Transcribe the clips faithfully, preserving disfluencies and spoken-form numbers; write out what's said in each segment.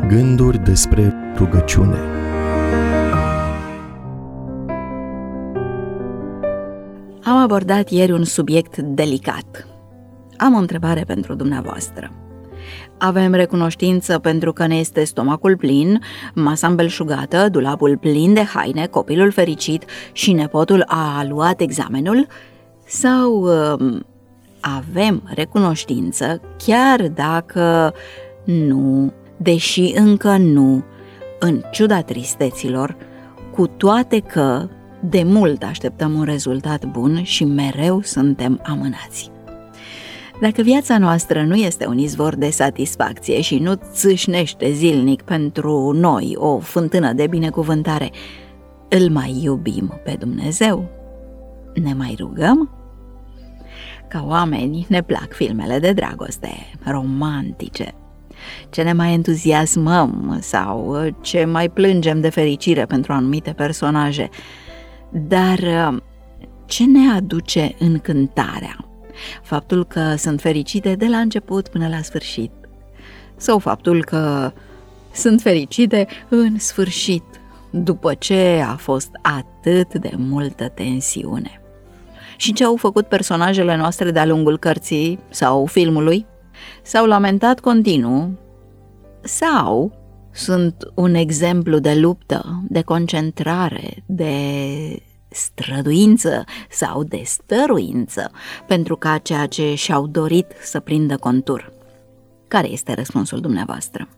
Gânduri despre rugăciune. Am abordat ieri un subiect delicat. Am o întrebare pentru dumneavoastră. Avem recunoștință pentru că ne este stomacul plin, masa îmbelșugată, dulapul plin de haine, copilul fericit și nepotul a luat examenul? Sau uh, avem recunoștință chiar dacă nu, deși încă nu, în ciuda tristeților, cu toate că de mult așteptăm un rezultat bun și mereu suntem amânați? Dacă viața noastră nu este un izvor de satisfacție și nu țâșnește zilnic pentru noi o fântână de binecuvântare, îl mai iubim pe Dumnezeu? Ne mai rugăm? Ca oameni ne plac filmele de dragoste, romantice. Ce ne mai entuziasmăm sau ce mai plângem de fericire pentru anumite personaje. Dar ce ne aduce încântarea? Faptul că sunt fericite de la început până la sfârșit? Sau faptul că sunt fericite în sfârșit, după ce a fost atât de multă tensiune? Și ce au făcut personajele noastre de-a lungul cărții sau filmului? S-au lamentat continuu? Sau sunt un exemplu de luptă, de concentrare, de străduință sau de stăruință pentru ca ceea ce și-au dorit să prindă contur? Care este răspunsul dumneavoastră?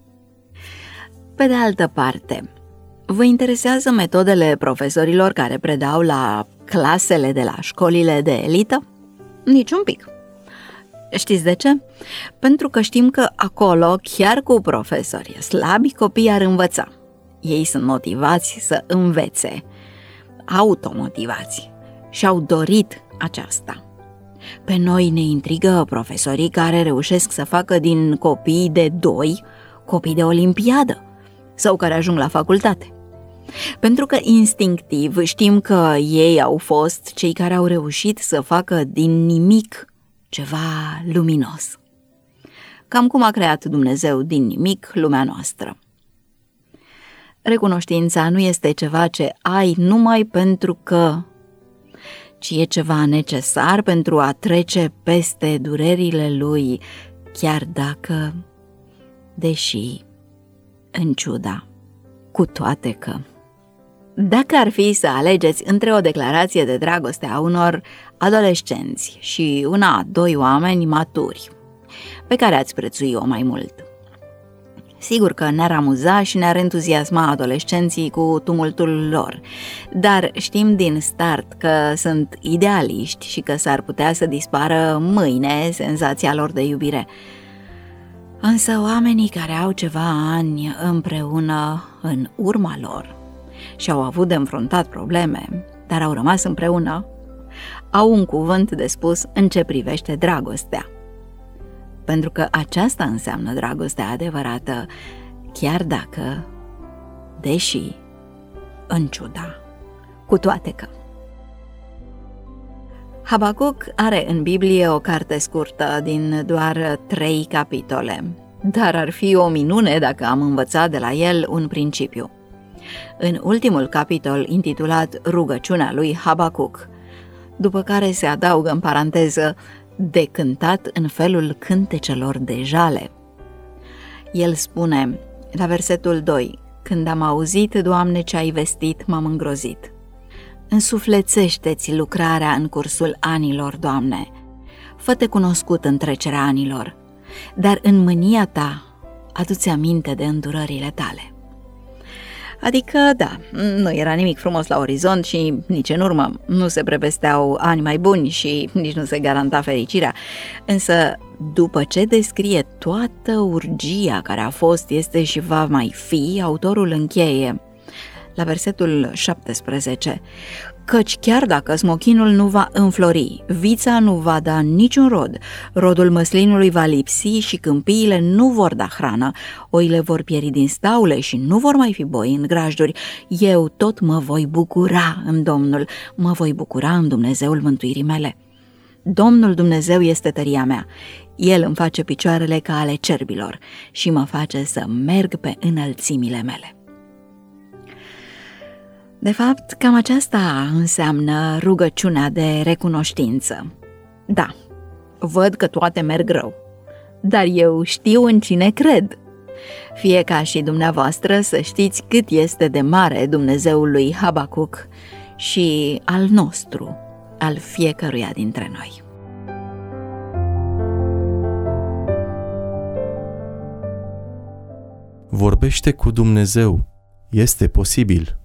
Pe de altă parte, vă interesează metodele profesorilor care predau la clasele de la școlile de elită? Nici un pic. Știți de ce? Pentru că știm că acolo, chiar cu profesori slabi, copiii ar învăța. Ei sunt motivați să învețe, automotivați, și-au dorit aceasta. Pe noi ne intrigă profesorii care reușesc să facă din copii de doi copii de olimpiadă sau care ajung la facultate. Pentru că instinctiv știm că ei au fost cei care au reușit să facă din nimic ceva luminos. Cam cum a creat Dumnezeu din nimic lumea noastră. Recunoștința nu este ceva ce ai numai pentru că, ci e ceva necesar pentru a trece peste durerile lui, chiar dacă, deși, în ciuda, cu toate că. Dacă ar fi să alegeți între o declarație de dragoste a unor adolescenți și una a doi oameni maturi, pe care ați prețui-o mai mult? Sigur că ne-ar amuza și ne-ar entuziasma adolescenții cu tumultul lor, dar știm din start că sunt idealiști și că s-ar putea să dispară mâine senzația lor de iubire. Însă oamenii care au ceva ani împreună în urma lor și au avut de înfruntat probleme, dar au rămas împreună, au un cuvânt de spus în ce privește dragostea. Pentru că aceasta înseamnă dragostea adevărată, chiar dacă, deși, în ciuda, cu toate că. Habacuc are în Biblie o carte scurtă din doar trei capitole, dar ar fi o minune dacă am învățat de la el un principiu. În ultimul capitol, intitulat Rugăciunea lui Habacuc, după care se adaugă în paranteză de cântat în felul cântecelor de jale. El spune, la versetul doi, când am auzit, Doamne, ce ai vestit, m-am îngrozit. Însuflețește-ți lucrarea în cursul anilor, Doamne, fă-te cunoscut în trecerea anilor, dar în mânia ta adu-ți aminte de îndurările tale. Adică, da, nu era nimic frumos la orizont și nici în urmă nu se prevesteau ani mai buni și nici nu se garanta fericirea. Însă, după ce descrie toată urgia care a fost, este și va mai fi, autorul încheie la versetul șaptesprezece, căci chiar dacă smochinul nu va înflori, vița nu va da niciun rod, rodul măslinului va lipsi și câmpiile nu vor da hrană, oile vor pieri din staule și nu vor mai fi boi în grajduri, eu tot mă voi bucura în Domnul, mă voi bucura în Dumnezeul mântuirii mele. Domnul Dumnezeu este tăria mea. El îmi face picioarele ca ale cerbilor și mă face să merg pe înălțimile mele. De fapt, cam aceasta înseamnă rugăciunea de recunoștință. Da, văd că toate merg rău, dar eu știu în cine cred. Fie ca și dumneavoastră să știți cât este de mare Dumnezeul lui Habacuc și al nostru, al fiecăruia dintre noi. Vorbește cu Dumnezeu. Este posibil.